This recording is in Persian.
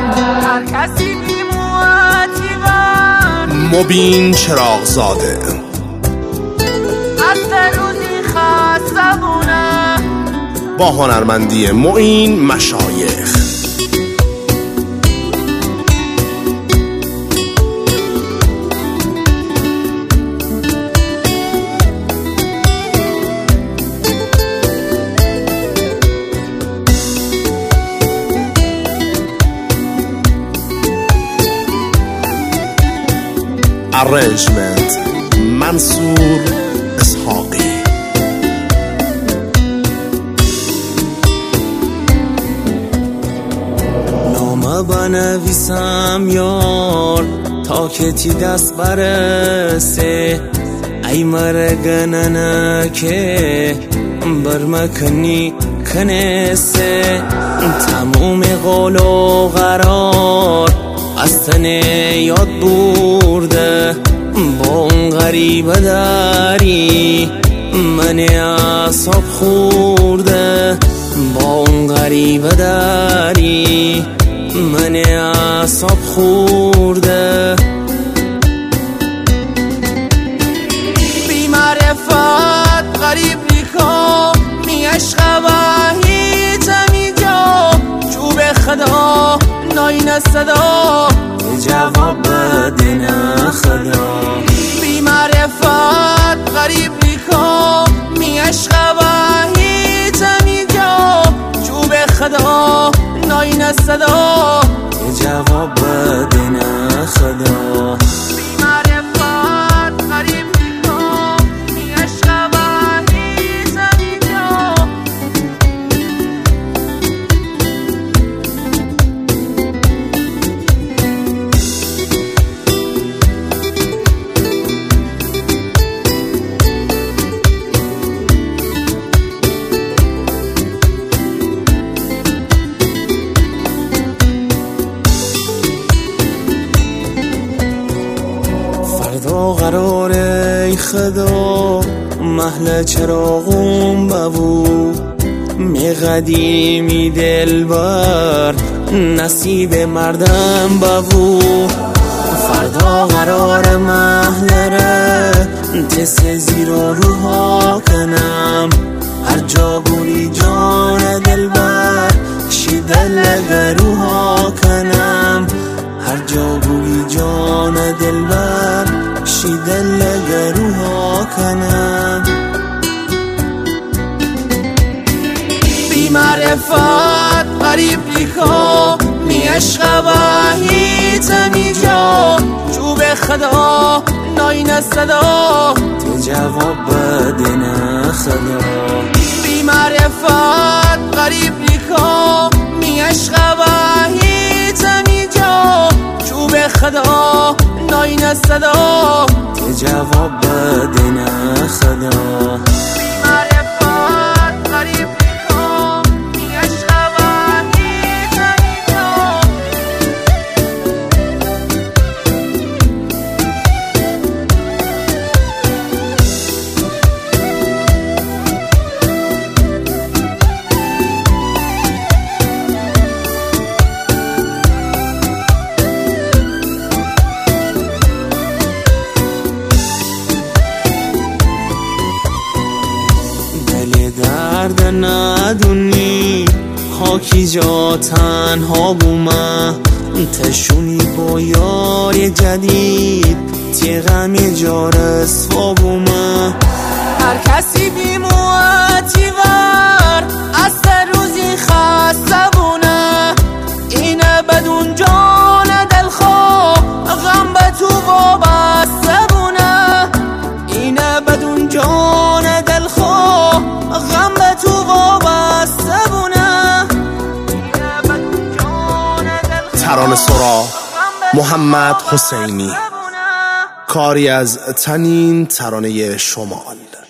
هر کسی بی‌معتبر مبین چراغزاده از روزی خستمونه با هنرمندی معین مشایخ. Arrangement منصور اسحاقی. نامه بنویسم یار تا که تی دست برسه، ای مرگننه که برمکنی کنسه. تموم قول و قرار از تنه یاد برده، با اون غریبه داری من اعصاب خورده، با اون غریبه داری من اعصاب خورده. بی معرفت غریب نیکا می عشق وحی تمی جا چوب خدا ناین صدا جواب بده نه خدا. بی معرفت غریب نیکا می عشق وحی تمی جا چوب خدا ناین صدا جواب بده نه خدا. بی معرفت غریب نیکا می عشق وحی تمی جا. فردا قراره ای خدا محل چراغون ببو، می قدیمی دلبر نصیب مردم ببو. فردا قرار محلره تس زیر و روها کنم، هر جا بوری جان دلبر شیدل گروها کنم، هر جا بوری جان دلبر شیدل گروها کنم. بی معرفت غریب نیکا می عشق وحی تمی جا چوب خدا ناین صدا جواب بده نه خدا. بی معرفت غریب نیکا می عشق وحی تمی جا چوب خدا ناین صدا جواب بده نه خدا. بی معرفت غریب نیکا می عشق وحی تمی جا. درد ندونی خاکی جا تنها بومه، تشونی با یار جدید تی غم جا رسوا بومه. هر کسی بی معتبر از روزی خسته بونه، اینه بدون جان دلخواه غم به تو وابسته بونه، اینه بدون جان دلخواه غم به تو وابسته بونه. ترانه سرا محمد حسینی، کاری از تنین ترانه شمال.